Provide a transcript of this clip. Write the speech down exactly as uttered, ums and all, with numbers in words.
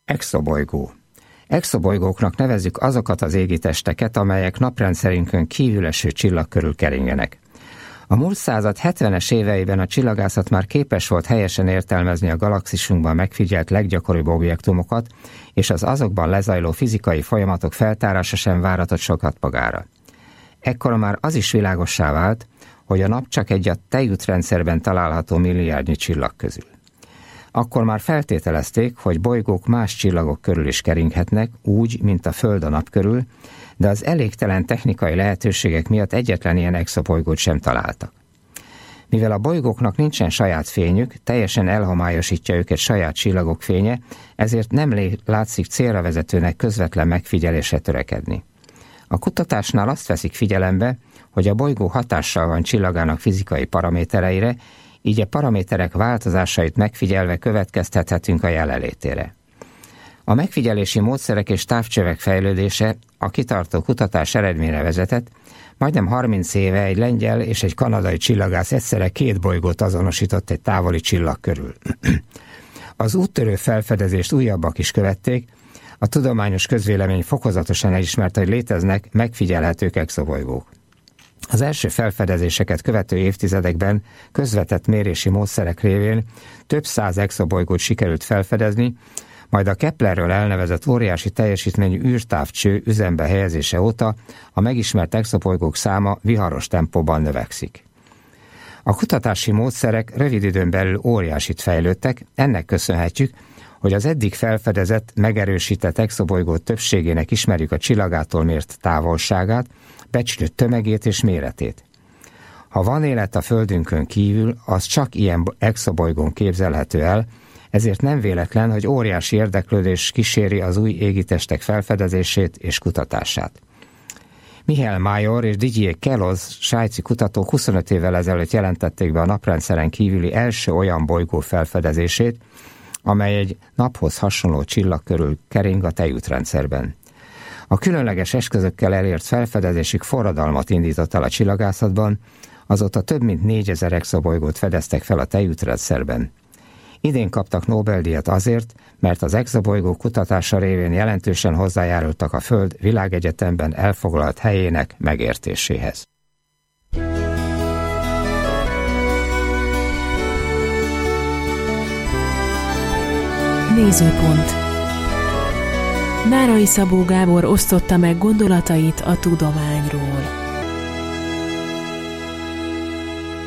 Exobolygó. Exobolygóknak nevezzük azokat az égitesteket, amelyek naprendszerünkön kívül eső csillag körül keringenek. A múlt század hetvenes éveiben a csillagászat már képes volt helyesen értelmezni a galaxisunkban megfigyelt leggyakoribb objektumokat, és az azokban lezajló fizikai folyamatok feltárása sem váratott sokat magára. Ekkor már az is világossá vált, hogy a nap csak egy a tejútrendszerben található milliárdnyi csillag közül. Akkor már feltételezték, hogy bolygók más csillagok körül is keringhetnek, úgy, mint a Föld a nap körül, de az elégtelen technikai lehetőségek miatt egyetlen ilyen exobolygót sem találtak. Mivel a bolygóknak nincsen saját fényük, teljesen elhomályosítja őket saját csillagok fénye, ezért nem látszik célra vezetőnek közvetlen megfigyelésre törekedni. A kutatásnál azt veszik figyelembe, hogy a bolygó hatással van csillagának fizikai paramétereire, így a paraméterek változásait megfigyelve következtethetünk a jelenlétére. A megfigyelési módszerek és távcsövek fejlődése a kitartó kutatás eredményre vezetett, majdnem harminc éve egy lengyel és egy kanadai csillagász egyszerre két bolygót azonosított egy távoli csillag körül. Az úttörő felfedezést újabbak is követték, a tudományos közvélemény fokozatosan elismerte, hogy léteznek megfigyelhetők exobolygók. Az első felfedezéseket követő évtizedekben közvetett mérési módszerek révén több száz exobolygót sikerült felfedezni, majd a Keplerről elnevezett óriási teljesítményű űrtávcső üzembe helyezése óta a megismert exobolygók száma viharos tempóban növekszik. A kutatási módszerek rövid időn belül óriásit fejlődtek, ennek köszönhetjük, hogy az eddig felfedezett, megerősített exobolygó többségének ismerjük a csillagától mért távolságát, becslött tömegét és méretét. Ha van élet a Földünkön kívül, az csak ilyen exobolygón képzelhető el, ezért nem véletlen, hogy óriási érdeklődés kíséri az új égitestek felfedezését és kutatását. Michael Major és Didier Queloz svájci kutatók huszonöt évvel ezelőtt jelentették be a naprendszeren kívüli első olyan bolygó felfedezését, amely egy naphoz hasonló csillag körül kering a tejútrendszerben. A különleges eszközökkel elért felfedezésük forradalmat indított el a csillagászatban, azóta több mint négyezer exobolygót fedeztek fel a tejútrendszerben. Idén kaptak Nobel-díjat azért, mert az exobolygó kutatása révén jelentősen hozzájárultak a Föld világegyetemben elfoglalt helyének megértéséhez. Nézőpont. Nárai Szabó Gábor osztotta meg gondolatait a tudományról.